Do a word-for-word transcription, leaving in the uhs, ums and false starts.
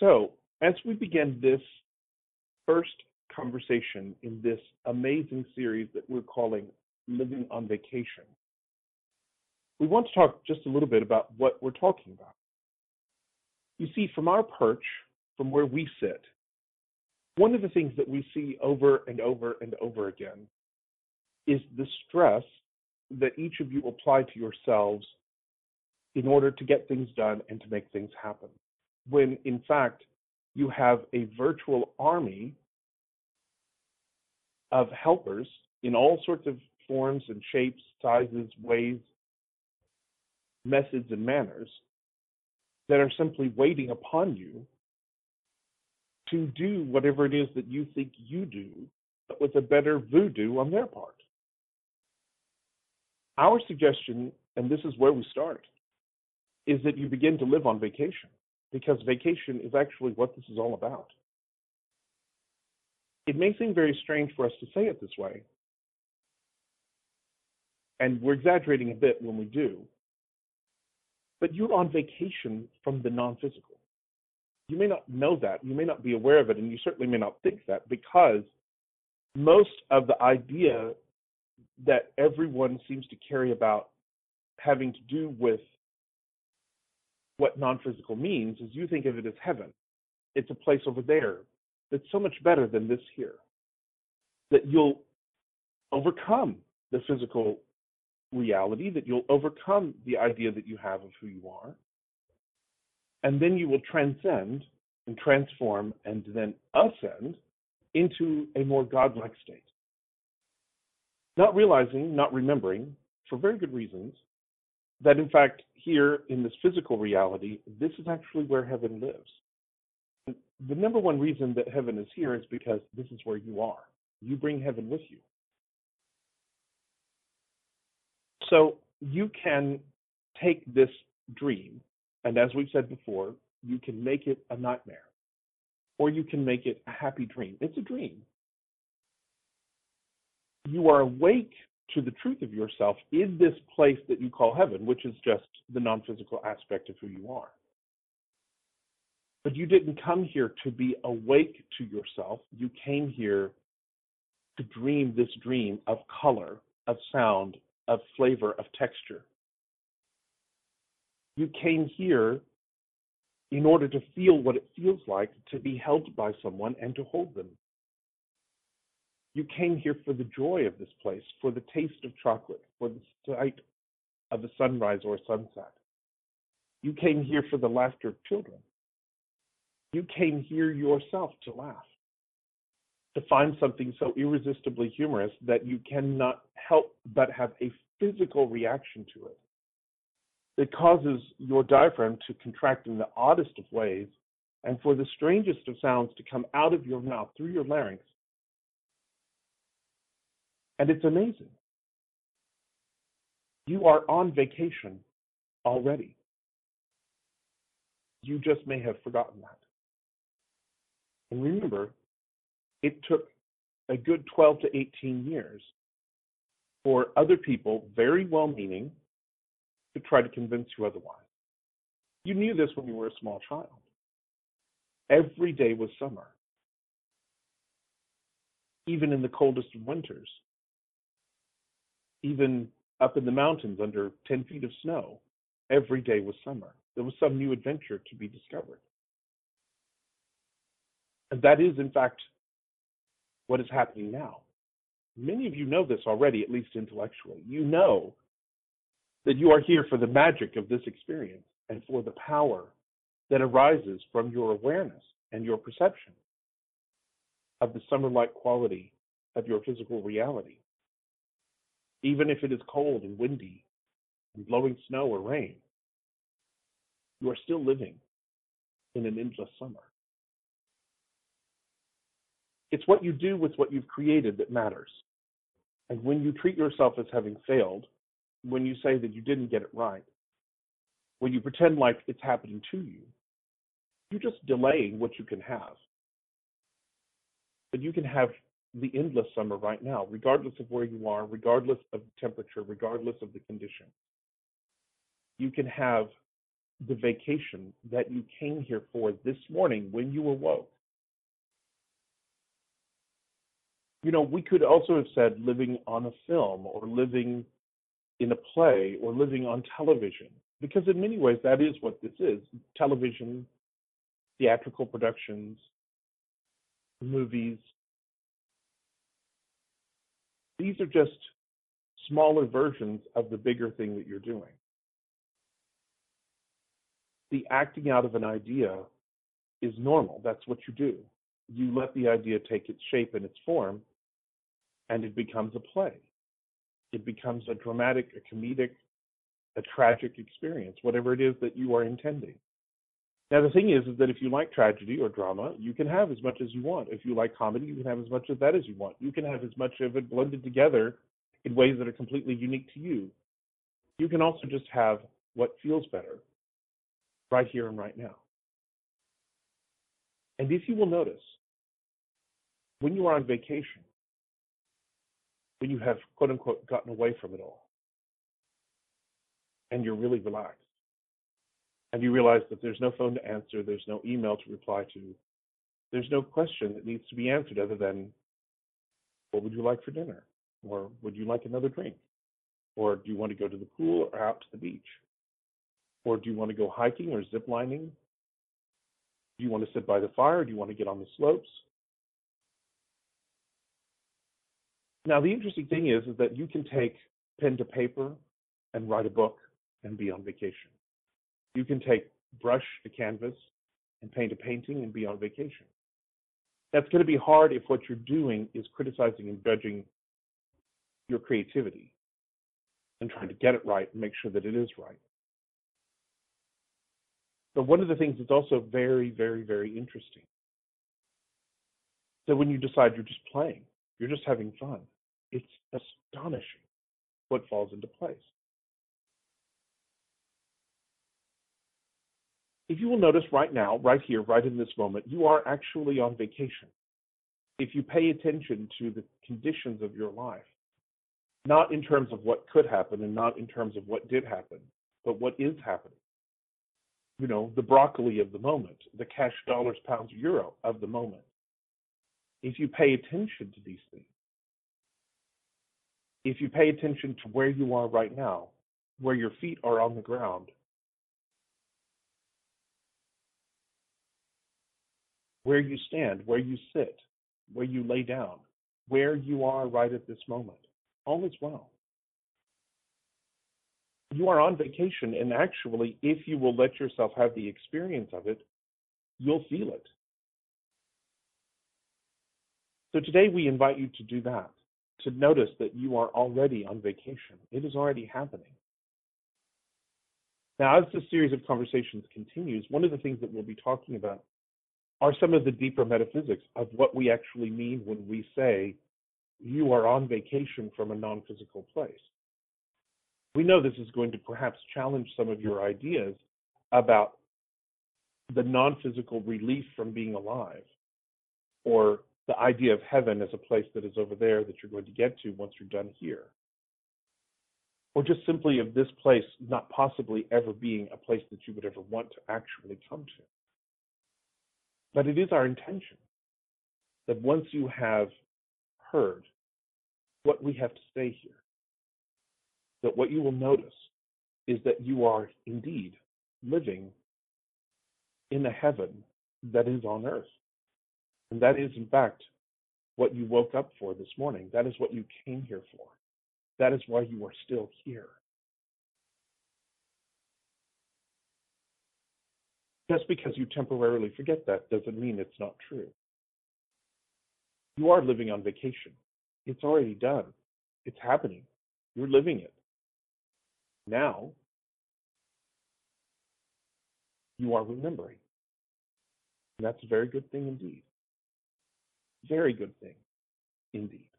So, as we begin this first conversation in this amazing series that we're calling Living on Vacation, we want to talk just a little bit about what we're talking about. You see, from our perch, from where we sit, one of the things that we see over and over and over again is the stress that each of you apply to yourselves in order to get things done and to make things happen. When in fact, you have a virtual army of helpers in all sorts of forms and shapes, sizes, ways, methods, and manners that are simply waiting upon you to do whatever it is that you think you do, but with a better voodoo on their part. Our suggestion, and this is where we start, is that you begin to live on vacation, because vacation is actually what this is all about. It may seem very strange for us to say it this way, and we're exaggerating a bit when we do, but you're on vacation from the non-physical. You may not know that, you may not be aware of it, and you certainly may not think that, because most of the idea that everyone seems to carry about having to do with what non-physical means is you think of it as heaven. It's a place over there that's so much better than this here, that you'll overcome the physical reality, that you'll overcome the idea that you have of who you are, and then you will transcend and transform and then ascend into a more godlike state. Not realizing, not remembering, for very good reasons, that in fact here in this physical reality, this is actually where heaven lives. The number one reason that heaven is here is because this is where you are. You bring heaven with you. So you can take this dream, and as we've said before, you can make it a nightmare, or you can make it a happy dream. It's a dream. You are awake to the truth of yourself in this place that you call heaven, which is just the non-physical aspect of who you are. But you didn't come here to be awake to yourself. You came here to dream this dream of color, of sound, of flavor, of texture. You came here in order to feel what it feels like to be held by someone and to hold them. You came here for the joy of this place, for the taste of chocolate, for the sight of a sunrise or a sunset. You came here for the laughter of children. You came here yourself to laugh, to find something so irresistibly humorous that you cannot help but have a physical reaction to it. It causes your diaphragm to contract in the oddest of ways, and for the strangest of sounds to come out of your mouth through your larynx. And it's amazing. You are on vacation already. You just may have forgotten that. And remember, it took a good twelve to eighteen years for other people, very well-meaning, to try to convince you otherwise. You knew this when you were a small child. Every day was summer. Even in the coldest of winters. Even up in the mountains under ten feet of snow, every day was summer. There was some new adventure to be discovered. And that is, in fact, what is happening now. Many of you know this already, at least intellectually. You know that you are here for the magic of this experience and for the power that arises from your awareness and your perception of the summer-like quality of your physical reality. Even if it is cold and windy and blowing snow or rain, you are still living in an endless summer. It's what you do with what you've created that matters. And when you treat yourself as having failed, when you say that you didn't get it right, when you pretend like it's happening to you, you're just delaying what you can have. But you can have the endless summer right now, regardless of where you are, regardless of the temperature, regardless of the condition. You can have the vacation that you came here for this morning when you awoke. You know, we could also have said living on a film or living in a play or living on television, because in many ways that is what this is. Television, theatrical productions, movies. These are just smaller versions of the bigger thing that you're doing. The acting out of an idea is normal. That's what you do. You let the idea take its shape and its form, and it becomes a play. It becomes a dramatic, a comedic, a tragic experience, whatever it is that you are intending. Now, the thing is, is that if you like tragedy or drama, you can have as much as you want. If you like comedy, you can have as much of that as you want. You can have as much of it blended together in ways that are completely unique to you. You can also just have what feels better right here and right now. And if you will notice, when you are on vacation, when you have, quote unquote, gotten away from it all, and you're really relaxed, and you realize that there's no phone to answer, there's no email to reply to, there's no question that needs to be answered other than, what would you like for dinner? Or would you like another drink? Or do you want to go to the pool or out to the beach? Or do you want to go hiking or zip lining? Do you want to sit by the fire? Do you want to get on the slopes? Now, the interesting thing is, is that you can take pen to paper and write a book and be on vacation. You can take brush to canvas and paint a painting and be on vacation. That's going to be hard if what you're doing is criticizing and judging your creativity and trying to get it right and make sure that it is right. But one of the things that's also very, very, very interesting, so when you decide you're just playing, you're just having fun, it's astonishing what falls into place. If you will notice right now, right here, right in this moment, you are actually on vacation. If you pay attention to the conditions of your life, not in terms of what could happen and not in terms of what did happen, but what is happening. You know, the broccoli of the moment, the cash dollars, pounds, euro of the moment. If you pay attention to these things, if you pay attention to where you are right now, where your feet are on the ground, where you stand, where you sit, where you lay down, where you are right at this moment, all is well. You are on vacation, and actually, if you will let yourself have the experience of it, you'll feel it. So today we invite you to do that, to notice that you are already on vacation. It is already happening. Now, as this series of conversations continues, one of the things that we'll be talking about are some of the deeper metaphysics of what we actually mean when we say you are on vacation from a non-physical place. We know this is going to perhaps challenge some of your ideas about the non-physical relief from being alive, or the idea of heaven as a place that is over there that you're going to get to once you're done here, or just simply of this place not possibly ever being a place that you would ever want to actually come to. But it is our intention that once you have heard what we have to say here, that what you will notice is that you are indeed living in a heaven that is on earth. And that is, in fact, what you woke up for this morning. That is what you came here for. That is why you are still here. Just because you temporarily forget that doesn't mean it's not true. You are living on vacation. It's already done. It's happening. You're living it. Now, you are remembering. And that's a very good thing indeed. Very good thing indeed.